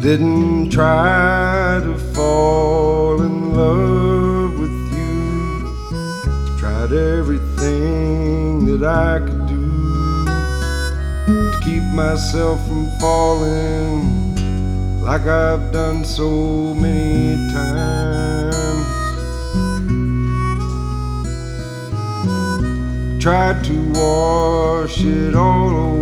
didn't try to fall in love with you. Tried everything that I could do to keep myself from falling, like I've done so many times. Tried to wash it all away,